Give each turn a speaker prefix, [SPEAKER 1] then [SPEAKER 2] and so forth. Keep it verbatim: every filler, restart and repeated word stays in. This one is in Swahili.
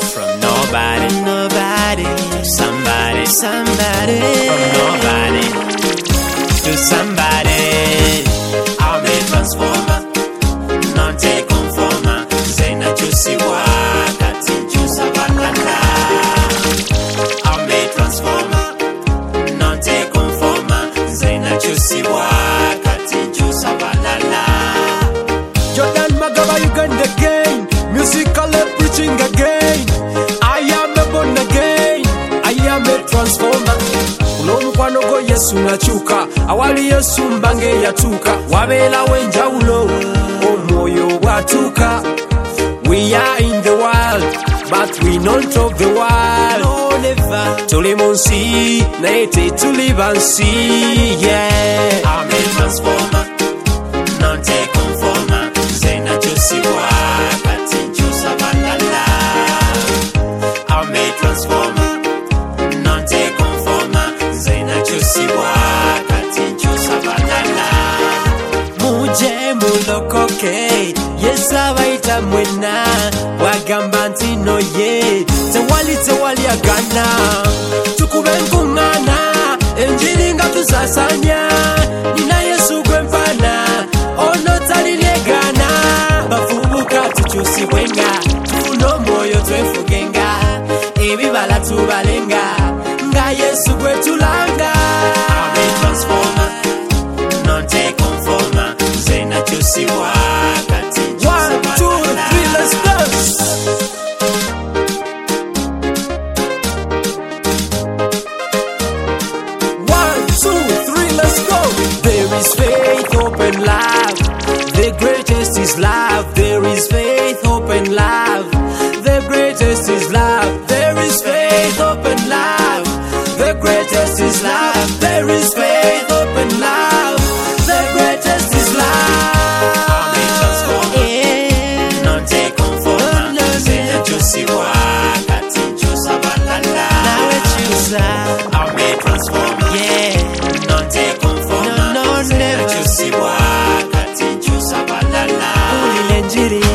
[SPEAKER 1] From nobody,
[SPEAKER 2] nobody,
[SPEAKER 1] somebody,
[SPEAKER 2] somebody.
[SPEAKER 1] From nobody to somebody. I'm a transformer, not a conformer. Zena juicy waka, tinjusa banana. I'm a transformer, not a conformer. Zena juicy waka, tinjusa banana.
[SPEAKER 3] Jordan Magaba Uganda again, musically preaching again. I am a born again, I am a transformer. Kulomukwano go Yesu nachuka, awali Yesu mbange yatuka. Wabela wenjaulo, omwoyo watuka. We are in the world, but we not of the world.
[SPEAKER 2] No, never.
[SPEAKER 3] Tulimonsi, naite tulivansi, yeah.
[SPEAKER 1] I'm a transformer, not a conformer. Zena juicy waka, tinjusa banana. I'm a transformer, not a conformer. Zena juicy waka, tinjusa banana.
[SPEAKER 2] Muje mulokoke, yes abaita mwena. Wagamba nti no ye, tewali tewali agana. Tukube nkungana, enjiri nga tusasanya. Nina Yesu gwe mpana, ono talilegana. Bafubuka tukyusibwenga, tufuna omwoyo twefugenga. Ebibala tubalenga, nga Yesu gwe tulanga.
[SPEAKER 1] I'm a transformer, not a conformer. Zena juicy waka, tinjusa
[SPEAKER 3] One, two,
[SPEAKER 1] banana.
[SPEAKER 3] three, let's dance. One, two, three, let's go.
[SPEAKER 2] There is faith, hope and love. The greatest is love. There is faith, hope and love. The greatest is love. There is faith, hope and love. The greatest is love. There is faith, hope and love. The greatest is love.
[SPEAKER 1] I'm a transformer,
[SPEAKER 2] Yeah.
[SPEAKER 1] not a conformer.
[SPEAKER 2] No, no,
[SPEAKER 1] Zena juicy waka, tinjusa banana.
[SPEAKER 2] Now it's you, sir.
[SPEAKER 1] I'm a transformer,
[SPEAKER 2] Yeah.
[SPEAKER 1] not a conformer.
[SPEAKER 2] No, no,
[SPEAKER 1] Zena
[SPEAKER 2] never.
[SPEAKER 1] juicy waka, tinjusa banana.
[SPEAKER 2] Ulilenjiri.